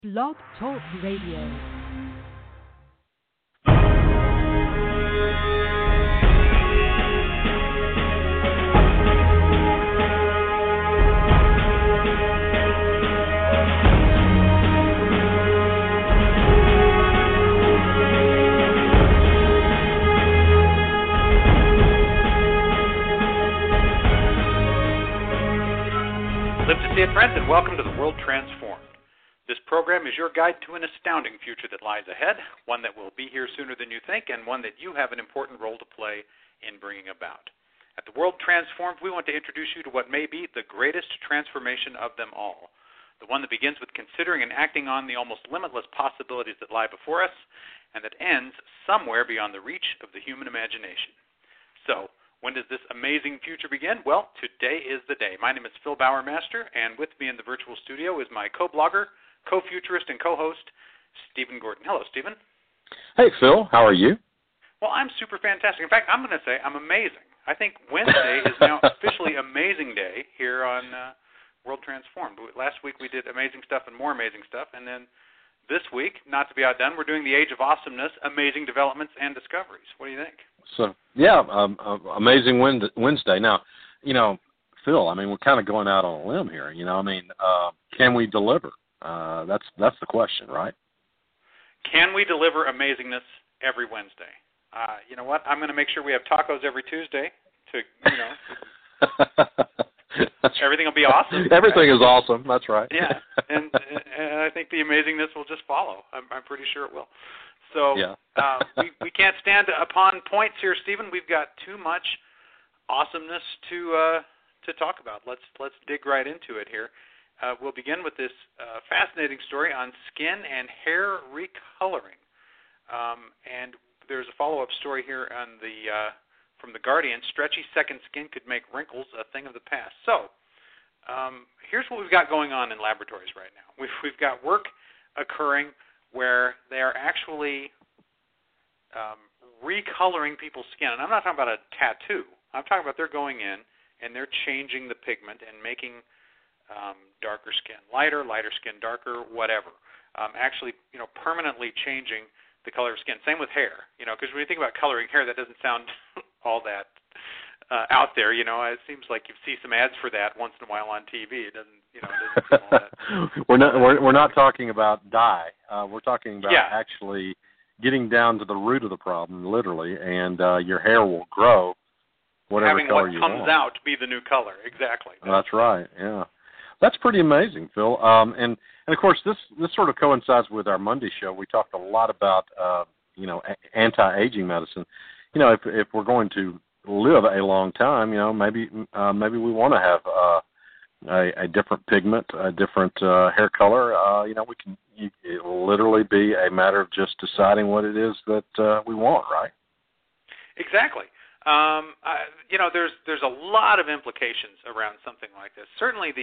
Blog Talk Radio. Live to see it, friends, and welcome to The World Transformed. This program is your guide to an astounding future that lies ahead, one that will be here sooner than you think, and one that you have an important role to play in bringing about. At The World Transformed, we want to introduce you to what may be the greatest transformation of them all, the one that begins with considering and acting on the almost limitless possibilities that lie before us, and that ends somewhere beyond the reach of the human imagination. So, when does this amazing future begin? Well, today is the day. My name is Phil Bowermaster, and with me in the virtual studio is my co-blogger, co-futurist, and co-host, Stephen Gordon. Hello, Stephen. Hey, Phil. How are you? Well, I'm super fantastic. In fact, I'm going to say I'm amazing. I think Wednesday is now officially Amazing Day here on World Transformed. Last week we did amazing stuff and more amazing stuff, and then this week, not to be outdone, we're doing the Age of Awesomeness, Amazing Developments and Discoveries. What do you think? So, yeah, Amazing Wednesday. Now, Phil, we're kind of going out on a limb here. Can we deliver? That's the question, right? Can we deliver amazingness every Wednesday? You know what? I'm going to make sure we have tacos every Tuesday everything will be awesome. Everything is awesome. That's right. Yeah, and I think the amazingness will just follow. I'm pretty sure it will. So yeah. we can't stand upon points here, Stephen. We've got too much awesomeness to talk about. Let's dig right into it here. We'll begin with this fascinating story on skin and hair recoloring. And there's a follow-up story here on from The Guardian. Stretchy second skin could make wrinkles a thing of the past. So here's what we've got going on in laboratories right now. We've got work occurring where they are actually recoloring people's skin. And I'm not talking about a tattoo. I'm talking about they're going in and they're changing the pigment and making darker skin lighter skin darker, whatever. Actually, permanently changing the color of skin. Same with hair, because when you think about coloring hair, that doesn't sound all that out there. It seems like you see some ads for that once in a while on TV. It doesn't, it doesn't seem all that. We're not talking about dye. We're talking about actually getting down to the root of the problem, literally, and your hair will grow whatever having color what you comes want. out be the new color. Exactly. That's right. Yeah. That's pretty amazing, Phil. And of course, this sort of coincides with our Monday show. We talked a lot about anti-aging medicine. If we're going to live a long time, maybe we want to have a different pigment, a different hair color. It'll literally be a matter of just deciding what it is that we want, right? Exactly. There's a lot of implications around something like this. Certainly,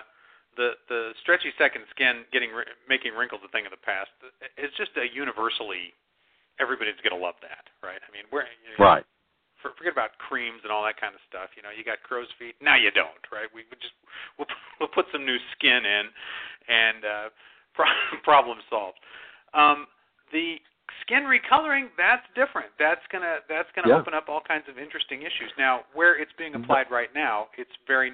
the stretchy second skin making wrinkles a thing of the past. It's just universally, everybody's going to love that, right? Right. Forget about creams and all that kind of stuff. You got crow's feet. Now you don't, right? We'll put some new skin in, and problem solved. The skin recoloring, that's different. That's gonna open up all kinds of interesting issues. Now, where it's being applied right now, it's very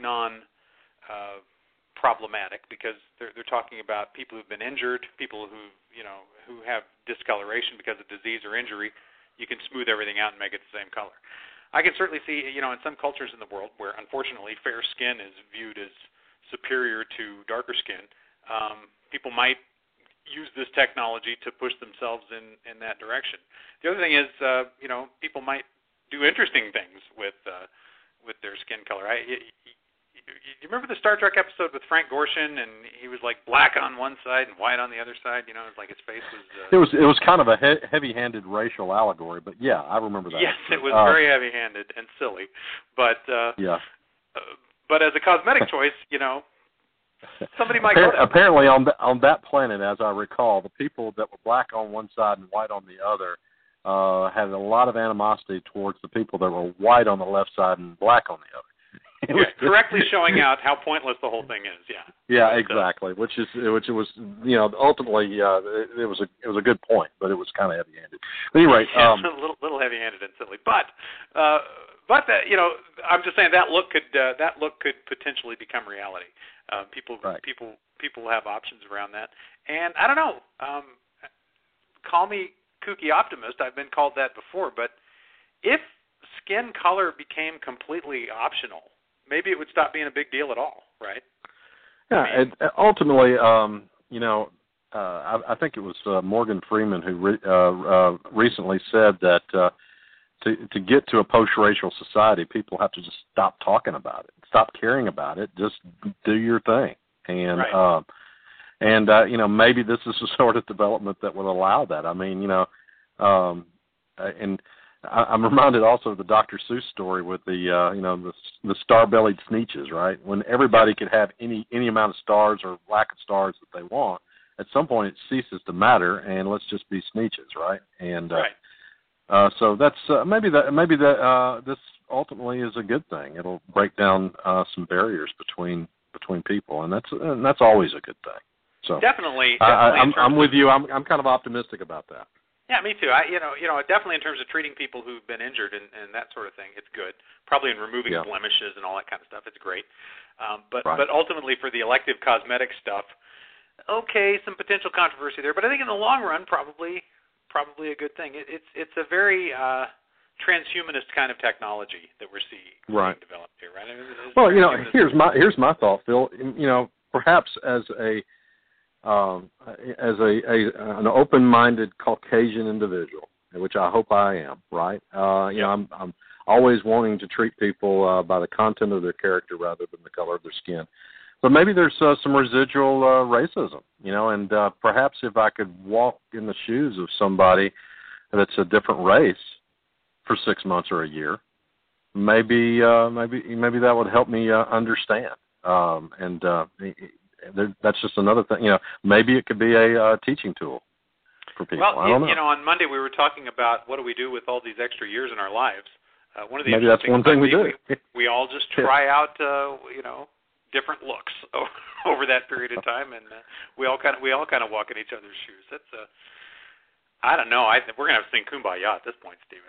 problematic because they're talking about people who've been injured, people who have discoloration because of disease or injury. You can smooth everything out and make it the same color. I can certainly see, in some cultures in the world where unfortunately fair skin is viewed as superior to darker skin, people might use this technology to push themselves in that direction. The other thing is, people might do interesting things with their skin color. You remember the Star Trek episode with Frank Gorshin, and he was like black on one side and white on the other side? It's like his face was... It was kind of a heavy-handed racial allegory, but yeah, I remember that. Yes, it was very heavy-handed and silly, but but as a cosmetic choice, somebody might go there. Apparently, on that planet, as I recall, the people that were black on one side and white on the other had a lot of animosity towards the people that were white on the left side and black on the other. correctly showing out how pointless the whole thing is. Yeah. Yeah, exactly. Which was ultimately it was a good point, but it was kind of heavy-handed. But anyway, a little heavy-handed and silly, but that, I'm just saying that look could potentially become reality. People have options around that, and I don't know. Call me kooky optimist. I've been called that before, but if skin color became completely optional, maybe it would stop being a big deal at all, right? Yeah, ultimately, I think it was Morgan Freeman who recently said that to get to a post-racial society, people have to just stop talking about it, stop caring about it, just do your thing. And right. Maybe this is the sort of development that would allow that. I mean, and I'm reminded also of the Dr. Seuss story with the star-bellied Sneetches, right? When everybody could have any amount of stars or lack of stars that they want, at some point it ceases to matter, and let's just be Sneetches, right? And so that's maybe this ultimately is a good thing. It'll break down some barriers between people, and that's always a good thing. So definitely I'm with you. I'm kind of optimistic about that. Yeah, me too. Definitely in terms of treating people who've been injured and that sort of thing, it's good. Probably in removing blemishes and all that kind of stuff, it's great. But ultimately for the elective cosmetic stuff, okay, some potential controversy there. But I think in the long run, probably a good thing. It's a very transhumanist kind of technology that we're seeing developed here, right? Here's my thought, Phil. Perhaps as an open-minded Caucasian individual, which I hope I am, right? I'm always wanting to treat people by the content of their character rather than the color of their skin. But maybe there's some residual racism, and perhaps if I could walk in the shoes of somebody that's a different race for 6 months or a year, maybe that would help me understand. That's just another thing. Maybe it could be a teaching tool for people. Well, I don't know. On Monday we were talking about what do we do with all these extra years in our lives. One of the maybe that's one thing we do. We all just try out, different looks over that period of time, and we all kind of walk in each other's shoes. That's I don't know. We're gonna have to sing Kumbaya at this point, Stephen.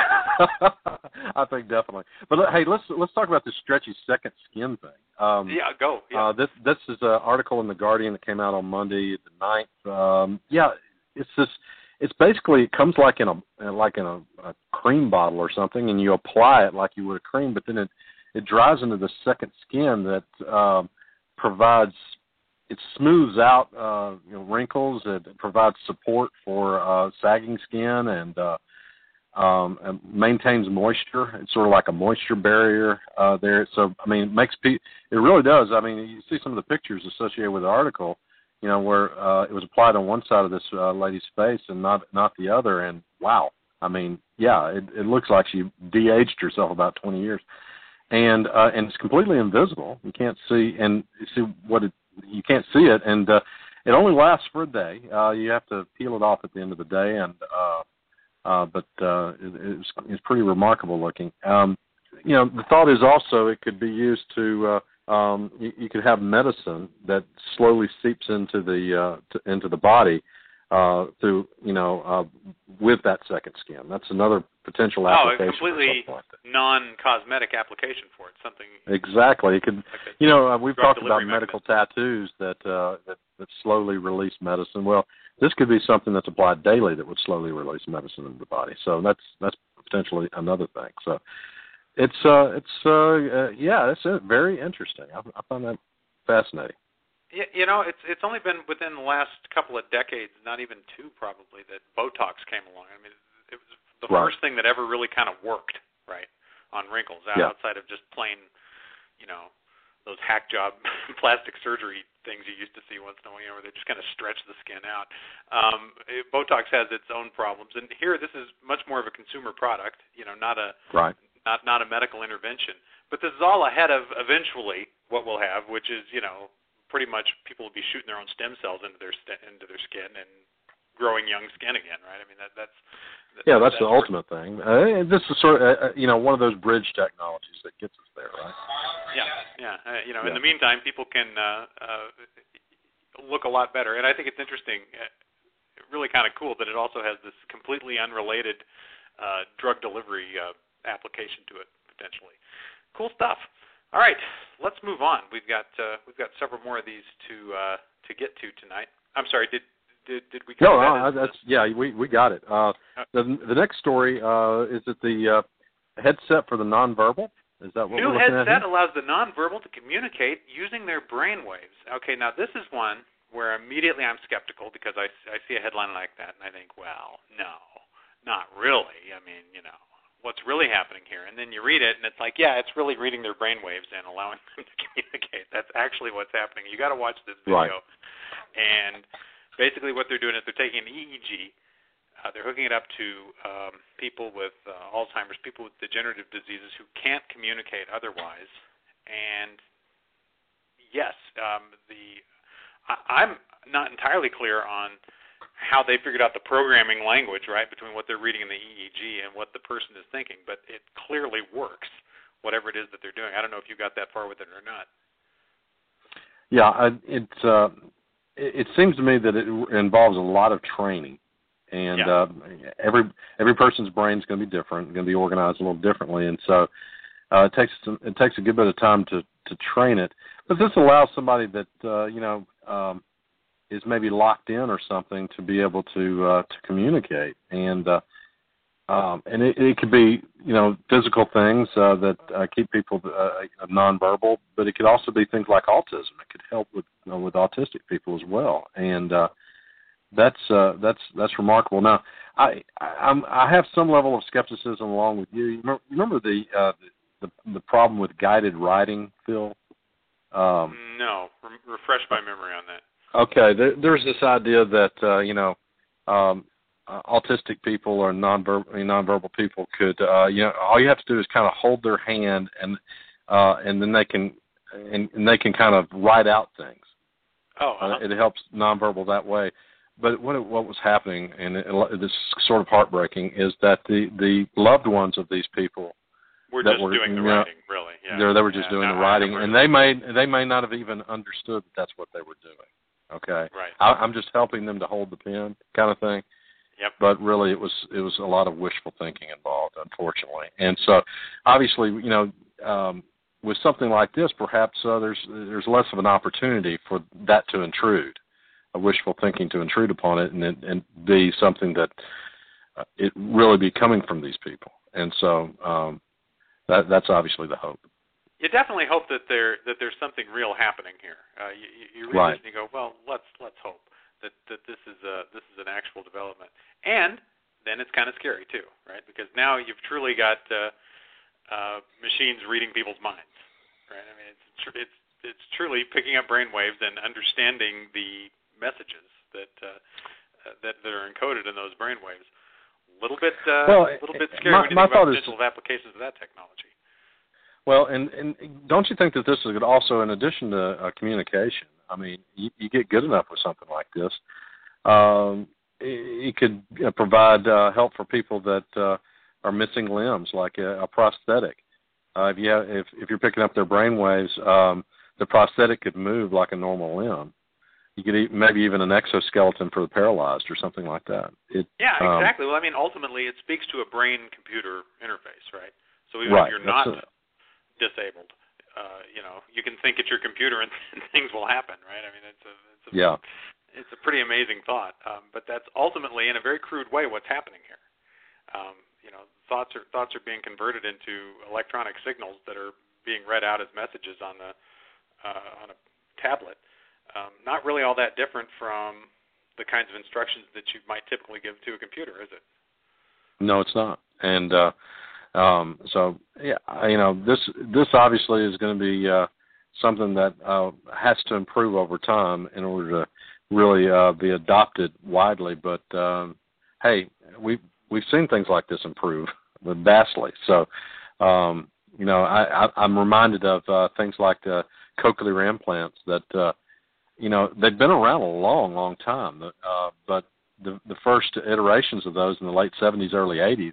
I think definitely. But hey, let's talk about this stretchy second skin thing. Go. Yeah. This is an article in the Guardian that came out on Monday the 9th. It's basically it comes like in a cream bottle or something, and you apply it like you would a cream, but then it dries into the second skin that provides. It smooths out wrinkles. It provides support for sagging skin and maintains moisture. It's sort of like a moisture barrier there. So I mean, it really does. I mean, you see some of the pictures associated with the article, where it was applied on one side of this lady's face and not the other. And wow, I mean, it looks like she de-aged herself about 20 years. And it's completely invisible. You can't see you can't see it, and it only lasts for a day. You have to peel it off at the end of the day, and but it's pretty remarkable looking. The thought is also it could be used to you could have medicine that slowly seeps into the body through with that second skin. That's another potential application. A completely non-cosmetic application for it. Something exactly. It could. We've talked about medical tattoos that slowly release medicine. Well, this could be something that's applied daily that would slowly release medicine into the body. So that's potentially another thing. So it's very interesting. I find that fascinating. It's only been within the last couple of decades, not even two probably, that Botox came along. I mean, it was the first thing that ever really kind of worked, right, on wrinkles outside of just plain, those hack job plastic surgery things you used to see once in a while, where they just kind of stretch the skin out. Botox has its own problems, and here this is much more of a consumer product, not a medical intervention. But this is all ahead of eventually what we'll have, which is pretty much people will be shooting their own stem cells into their skin and growing young skin again, right? I mean, that's the ultimate thing. This is sort of one of those bridge technologies that gets us there, right? Yeah. In the meantime, people can look a lot better, and I think it's interesting, really kind of cool that it also has this completely unrelated drug delivery application to it potentially. Cool stuff. All right, let's move on. We've got several more of these to get to tonight. I'm sorry, did we cover that? We got it. The next story is that the headset for the nonverbal. Is that what new we're looking at? New headset allows the nonverbal to communicate using their brain waves. Okay, now this is one where immediately I'm skeptical because I see a headline like that and I think, well, no, not really. I mean, what's really happening here? And then you read it and it's like, yeah, it's really reading their brain waves and allowing them to communicate. That's actually what's happening. You got to watch this video. Right. And basically what they're doing is they're taking an EEG. They're hooking it up to people with Alzheimer's, people with degenerative diseases who can't communicate otherwise. And yes, I'm not entirely clear on how they figured out the programming language, right, between what they're reading in the EEG and what the person is thinking, but it clearly works, whatever it is that they're doing. I don't know if you got that far with it or not. Yeah, it seems to me that it involves a lot of training, and every person's brain is going to be different, going to be organized a little differently, and so it takes a good bit of time to train it. But this allows somebody that is maybe locked in or something to be able to communicate, and it could be physical things that keep people nonverbal, but it could also be things like autism. It could help with autistic people as well, and that's remarkable. Now, I have some level of skepticism along with you. You remember the problem with guided writing, Phil? No, refresh my memory on that. Okay, there's this idea that autistic people or nonverbal people could all you have to do is kind of hold their hand and then they can kind of write out things. It helps nonverbal that way. But what was happening, and this is sort of heartbreaking, is that the loved ones of these people were just doing the writing, really. Yeah. They were just doing the writing, and they may not have even understood that that's what they were doing. Okay. Right. I'm just helping them to hold the pen, kind of thing. Yep. But really, it was a lot of wishful thinking involved, unfortunately. And so, obviously, with something like this, perhaps there's less of an opportunity for that to intrude, a wishful thinking to intrude upon it, and be something that it really be coming from these people. And so, that's obviously the hope. You definitely hope that there's something real happening here. You read right. this and you go, well, let's hope that this is an actual development. And then it's kind of scary too, right? Because now you've truly got machines reading people's minds, right? I mean, it's truly picking up brain waves and understanding the messages that are encoded in those brain waves. A little bit scary when you think about potential applications of that technology. Well, and don't you think that this is also, in addition to communication, I mean, you get good enough with something like this, it could provide help for people that are missing limbs, like a prosthetic. If you're picking up their brain waves, the prosthetic could move like a normal limb. You could maybe even an exoskeleton for the paralyzed or something like that. Exactly. Well, I mean, ultimately, it speaks to a brain-computer interface, right? So even if you're not disabled, you can think at your computer and things will happen, right? I mean, it's a pretty amazing thought. But that's ultimately, in a very crude way, what's happening here. Thoughts are being converted into electronic signals that are being read out as messages on a tablet. Not really all that different from the kinds of instructions that you might typically give to a computer, is it? No, it's not. And this obviously is going to be something that has to improve over time in order to really be adopted widely. But hey, we've seen things like this improve vastly. So I'm reminded of things like cochlear implants that they've been around a long, long time, but the first iterations of those in the late 70s, early 80s,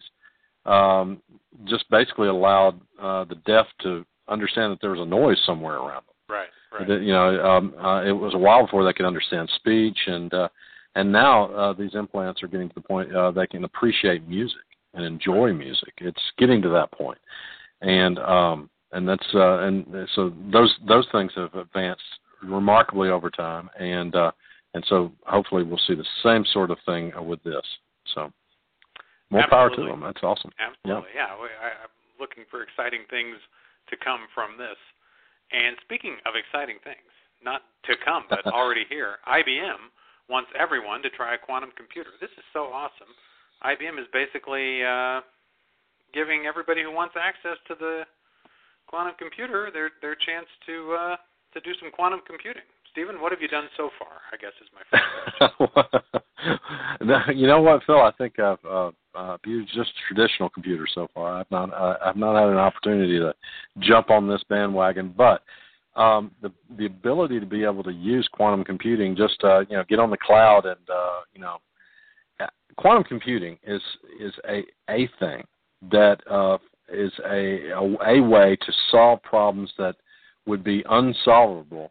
just basically allowed the deaf to understand that there was a noise somewhere around them. Right. That, it was a while before they could understand speech, and now these implants are getting to the point they can appreciate music and enjoy music. It's getting to that point, and that's and so those things have advanced remarkably over time, and so hopefully we'll see the same sort of thing with this. So more power to them. That's awesome. Absolutely, yeah. I'm looking for exciting things to come from this. And speaking of exciting things, not to come, but already here, IBM wants everyone to try a quantum computer. This is so awesome. IBM is basically giving everybody who wants access to the quantum computer their chance to do some quantum computing. Stephen, what have you done so far, I guess is my first question. You know what, Phil? I think I've used just traditional computers so far. I've not had an opportunity to jump on this bandwagon, but the ability to be able to use quantum computing, just get on the cloud and quantum computing is a thing that is a way to solve problems that would be unsolvable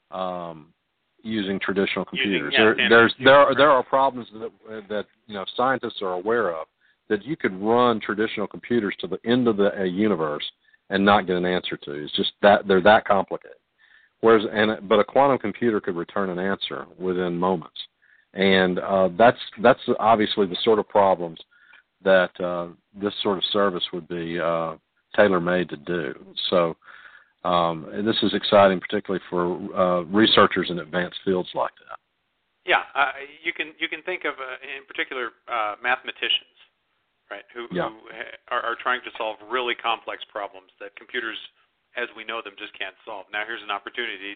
using traditional computers. There are problems that scientists are aware of that you could run traditional computers to the end of the universe and not get an answer to. It's just that they're that complicated. But a quantum computer could return an answer within moments, and that's obviously the sort of problems that this sort of service would be tailor-made to do. So. And this is exciting, particularly for researchers in advanced fields like that. Yeah, you can think of, in particular, mathematicians, right, who are trying to solve really complex problems that computers, as we know them, just can't solve. Now, here's an opportunity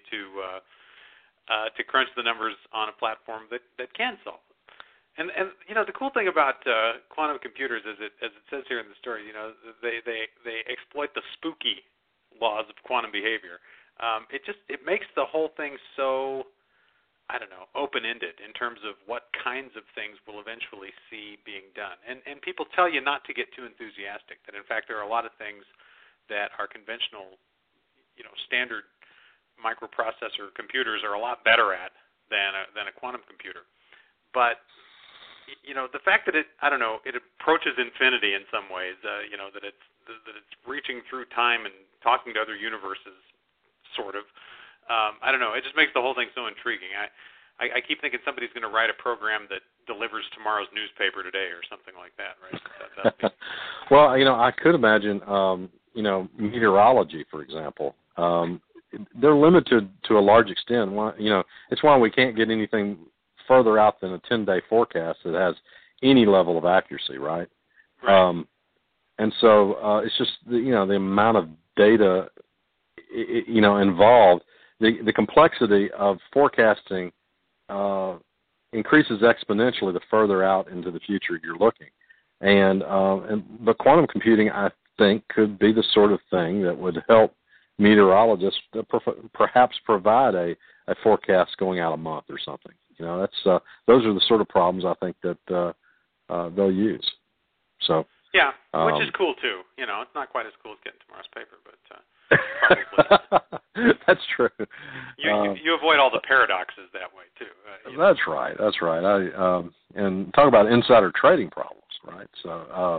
to crunch the numbers on a platform that can solve them. And the cool thing about quantum computers is, as it says here in the story, they exploit the spooky laws of quantum behavior. It makes the whole thing so, open-ended in terms of what kinds of things we'll eventually see being done. And people tell you not to get too enthusiastic, that in fact there are a lot of things that our conventional, standard microprocessor computers are a lot better at than a quantum computer. But the fact that it approaches infinity in some ways, that it's reaching through time and talking to other universes, sort of. It just makes the whole thing so intriguing. I keep thinking somebody's going to write a program that delivers tomorrow's newspaper today or something like that, right? Well, I could imagine, meteorology, for example. They're limited to a large extent. It's why we can't get anything further out than a 10-day forecast that has any level of accuracy, right? Right. And so it's just the amount of data involved. The complexity of forecasting increases exponentially the further out into the future you're looking. But quantum computing, I think, could be the sort of thing that would help meteorologists perhaps provide a forecast going out a month or something. Those are the sort of problems I think that they'll use. So. Yeah, which is cool too. It's not quite as cool as getting tomorrow's paper, but probably. That's true. You avoid all the paradoxes that way too. That's right. And talk about insider trading problems, right? So,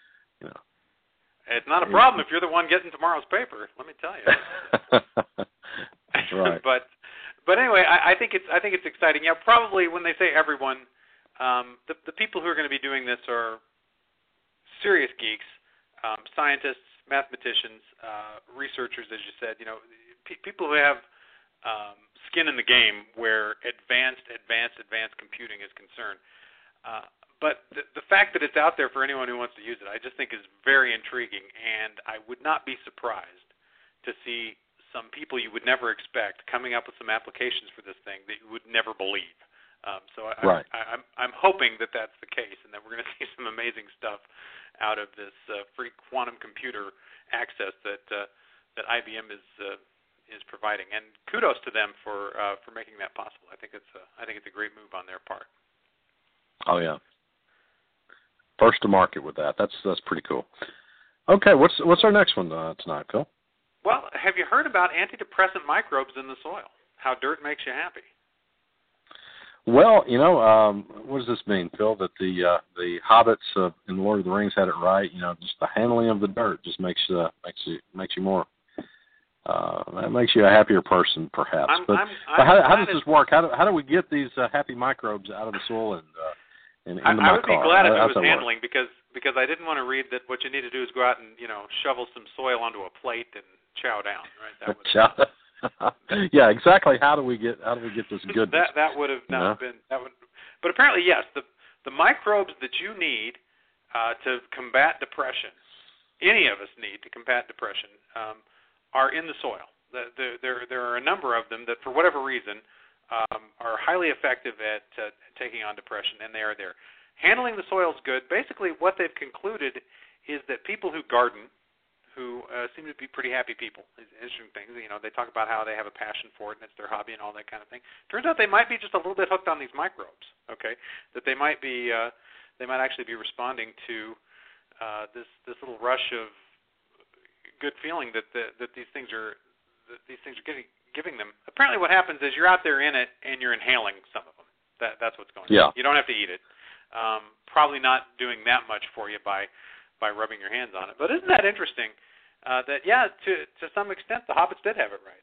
it's not a problem if you're the one getting tomorrow's paper. Let me tell you. That's right. But anyway, I think it's exciting. Yeah, probably when they say everyone, the people who are going to be doing this are serious geeks, scientists, mathematicians, researchers, as you said, people who have skin in the game where advanced computing is concerned. But the fact that it's out there for anyone who wants to use it, I just think is very intriguing, and I would not be surprised to see some people you would never expect coming up with some applications for this thing that you would never believe. Right. I'm hoping that that's the case, and that we're going to see some amazing stuff out of this free quantum computer access that IBM is providing. And kudos to them for making that possible. I think it's a great move on their part. Oh yeah. First to market with that. That's pretty cool. Okay, what's our next one tonight, Phil? Well, have you heard about antidepressant microbes in the soil? How dirt makes you happy? Well, what does this mean, Phil? That the hobbits in Lord of the Rings had it right. Just the handling of the dirt just makes you more. That makes you a happier person, perhaps. How does this work? How do we get these happy microbes out of the soil and into my car? I would be glad if it was handling because I didn't want to read that what you need to do is go out and shovel some soil onto a plate and chow down. Right? That would. Yeah, exactly. How do we get this goodness? That would have not been that would. But apparently, yes, the microbes that you need to combat depression, any of us need to combat depression, are in the soil. There are a number of them that, for whatever reason, are highly effective at taking on depression, and they are there. Handling the soil is good. Basically, what they've concluded is that people who garden, who seem to be pretty happy people, interesting things. They talk about how they have a passion for it and it's their hobby and all that kind of thing. Turns out they might be just a little bit hooked on these microbes. Okay, that they might actually be responding to this little rush of good feeling that these things are giving them. Apparently, what happens is you're out there in it and you're inhaling some of them. That's what's going on. Yeah. You don't have to eat it. Probably not doing that much for you by rubbing your hands on it. But isn't that interesting? That to some extent the hobbits did have it right.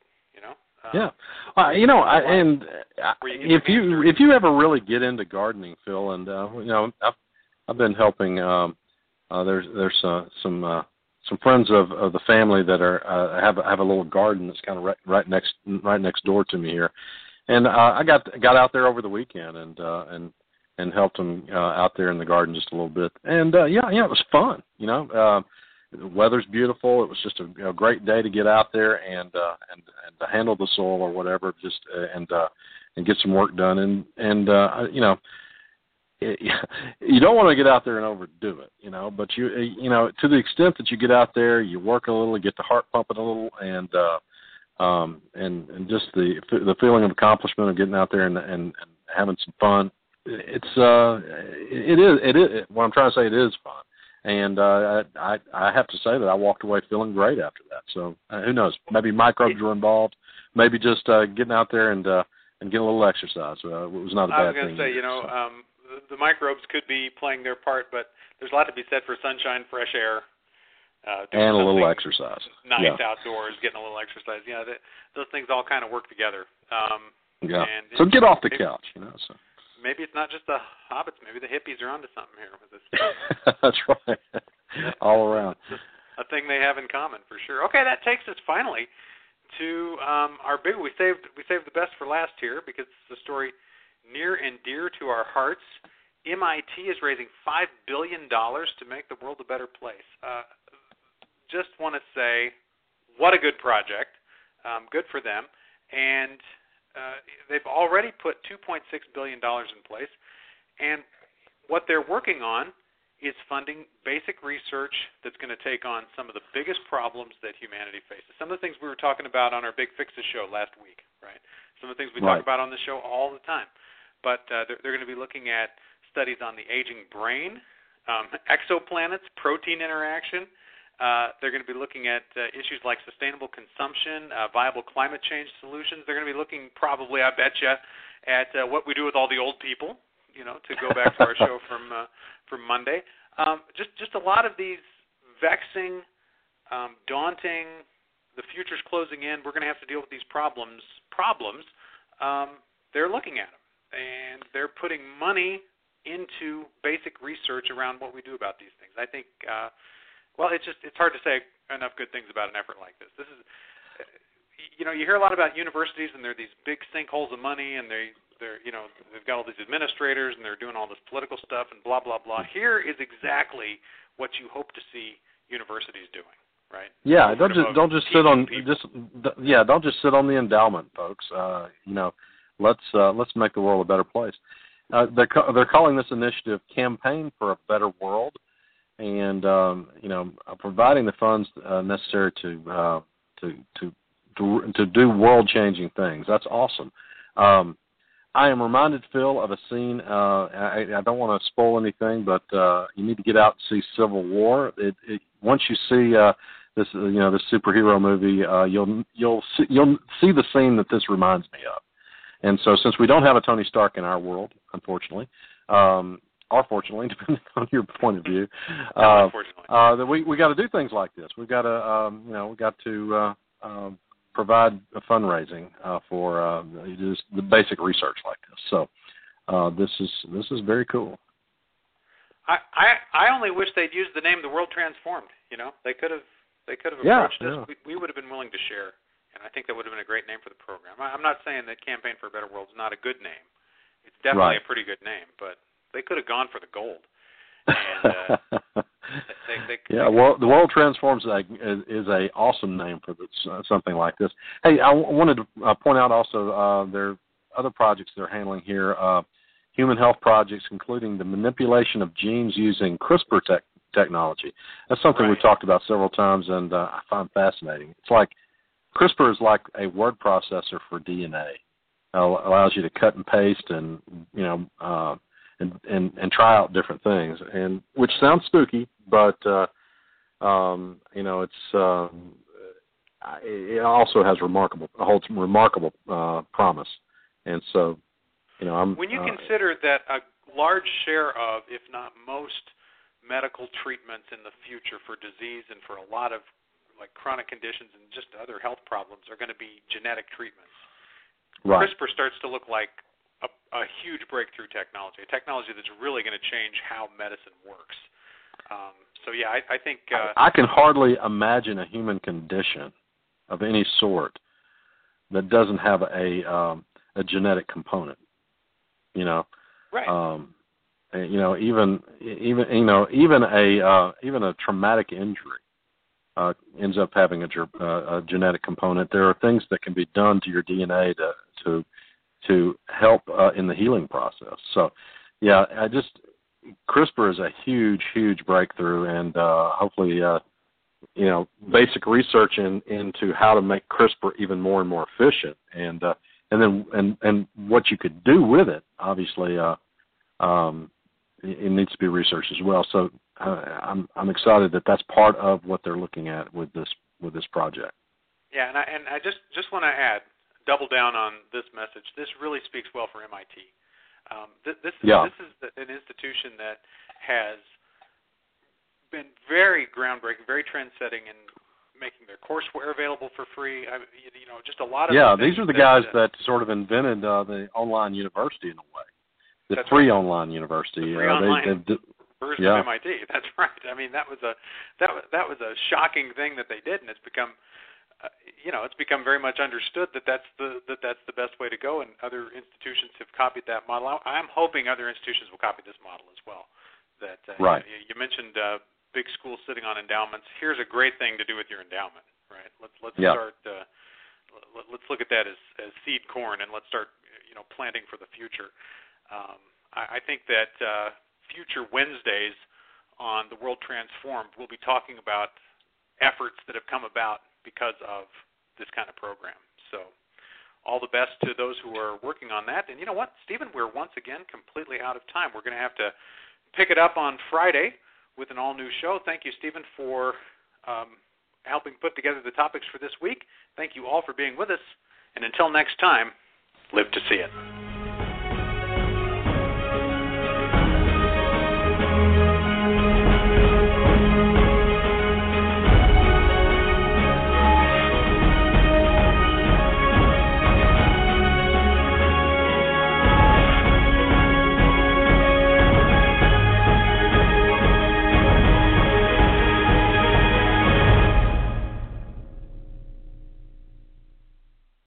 If you ever really get into gardening, Phil, and I've been helping. There's some friends of the family that are have a little garden that's kind of right next door to me here, and I got out there over the weekend and helped them out there in the garden just a little bit, and it was fun. The weather's beautiful. It was just a great day to get out there and to handle the soil or whatever, just and get some work done. And you don't want to get out there and overdo it, but you to the extent that you get out there, you work a little, get the heart pumping a little, and just the feeling of accomplishment of getting out there and having some fun. It is. What I'm trying to say, it is fun. And I have to say that I walked away feeling great after that. So who knows? Maybe microbes were involved. Maybe just getting out there and getting a little exercise. It was not a bad thing. I was going to say, the microbes could be playing their part, but there's a lot to be said for sunshine, fresh air, and a little exercise. Nice outdoors, getting a little exercise. Those things all kind of work together. So get off the couch, So. Maybe it's not just the hobbits. Maybe the hippies are onto something here with this. That's right. All around. A thing they have in common, for sure. Okay, that takes us finally to our big. We saved the best for last here because it's a story near and dear to our hearts. MIT is raising $5 billion to make the world a better place. Just want to say, what a good project. Good for them. And they've already put $2.6 billion in place, and what they're working on is funding basic research that's going to take on some of the biggest problems that humanity faces. Some of the things we were talking about on our Big Fixes show last week, right? Some of the things we talk about on the show all the time. But they're going to be looking at studies on the aging brain, exoplanets, protein interaction. They're going to be looking at issues like sustainable consumption, viable climate change solutions. They're going to be looking probably, I bet you, at what we do with all the old people, to go back to our show from Monday. Just a lot of these vexing, daunting, the future's closing in, we're going to have to deal with these problems. They're looking at them, and they're putting money into basic research around what we do about these things. I think... it's hard to say enough good things about an effort like this. This is, you hear a lot about universities, and they're these big sinkholes of money, and they've got all these administrators, and they're doing all this political stuff, and blah blah blah. Here is exactly what you hope to see universities doing, right? Yeah, don't just sit on the endowment, folks. Let's make the world a better place. They're calling this initiative "Campaign for a Better World." And providing the funds necessary to do world-changing things. That's awesome. I am reminded, Phil, of a scene. I don't want to spoil anything, but you need to get out and see Civil War. Once you see this superhero movie, you'll see the scene that this reminds me of. And so, since we don't have a Tony Stark in our world, unfortunately, or fortunately, depending on your point of view, that we got to do things like this. We've got to provide a fundraising for just the basic research like this. So this is very cool. I only wish they'd used the name The World Transformed. They could have approached us. We would have been willing to share, and I think that would have been a great name for the program. I'm not saying that Campaign for a Better World is not a good name. It's definitely a pretty good name, but they could have gone for the gold. And, well, The World Transforms is a awesome name for something like this. Hey, I wanted to point out also there are other projects they're handling here, human health projects, including the manipulation of genes using CRISPR technology. That's something we've talked about several times, and I find fascinating. It's like CRISPR is like a word processor for DNA. It allows you to cut and paste and and try out different things, and which sounds spooky, but it also has holds remarkable promise. And so, when you consider that a large share of, if not most, medical treatments in the future for disease and for a lot of chronic conditions and just other health problems are going to be genetic treatments. Right. CRISPR starts to look like a huge breakthrough technology, a technology that's really going to change how medicine works. I think I can hardly imagine a human condition of any sort that doesn't have a genetic component. Right. Even a traumatic injury ends up having a genetic component. There are things that can be done to your DNA to help in the healing process. So, CRISPR is a huge, huge breakthrough, and hopefully, basic research into how to make CRISPR even more and more efficient, and what you could do with it. Obviously, it needs to be researched as well. So, I'm excited that that's part of what they're looking at with this project. Yeah, and I just want to double down on this message. This really speaks well for MIT. This is an institution that has been very groundbreaking, very trend-setting in making their courseware available for free. Just a lot of these are the guys that sort of invented the online university in a way, the free online university. The free online version of MIT. That's right. I mean, that was a shocking thing that they did, and it's become. It's become very much understood that that's the best way to go, and other institutions have copied that model. I'm hoping other institutions will copy this model as well. Right. You mentioned big schools sitting on endowments. Here's a great thing to do with your endowment, right? Let's start. Let's look at that as seed corn, and let's start planting for the future. I think that future Wednesdays on The World Transformed, we'll be talking about efforts that have come about because of this kind of program. So all the best to those who are working on that. And you know what, Stephen, we're once again completely out of time. We're going to have to pick it up on Friday with an all-new show. Thank you, Stephen, for helping put together the topics for this week. Thank you all for being with us. And until next time, live to see it.